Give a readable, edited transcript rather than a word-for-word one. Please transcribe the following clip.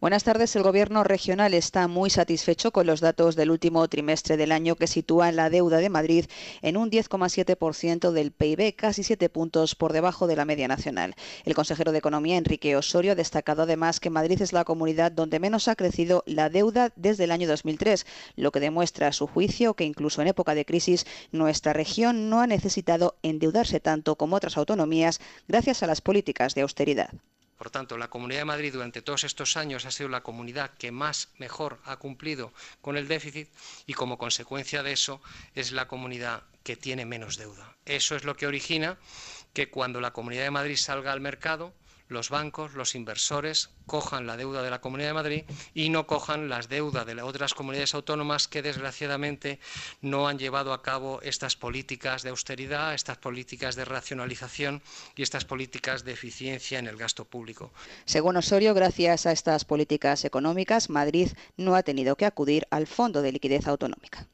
Buenas tardes. El Gobierno regional está muy satisfecho con los datos del último trimestre del año, que sitúan la deuda de Madrid en un 10,7% del PIB, casi 7 puntos por debajo de la media nacional. El consejero de Economía, Enrique Osorio, ha destacado además que Madrid es la comunidad donde menos ha crecido la deuda desde el año 2003, lo que demuestra a su juicio que incluso en época de crisis nuestra región no ha necesitado endeudarse tanto como otras autonomías gracias a las políticas de austeridad. Por tanto, la Comunidad de Madrid durante todos estos años ha sido la comunidad que mejor ha cumplido con el déficit y, como consecuencia de eso, es la comunidad que tiene menos deuda. Eso es lo que origina que cuando la Comunidad de Madrid salga al mercado, los bancos, los inversores, cojan la deuda de la Comunidad de Madrid y no cojan las deudas de las otras comunidades autónomas que, desgraciadamente, no han llevado a cabo estas políticas de austeridad, estas políticas de racionalización y estas políticas de eficiencia en el gasto público. Según Osorio, gracias a estas políticas económicas, Madrid no ha tenido que acudir al Fondo de Liquidez Autonómica.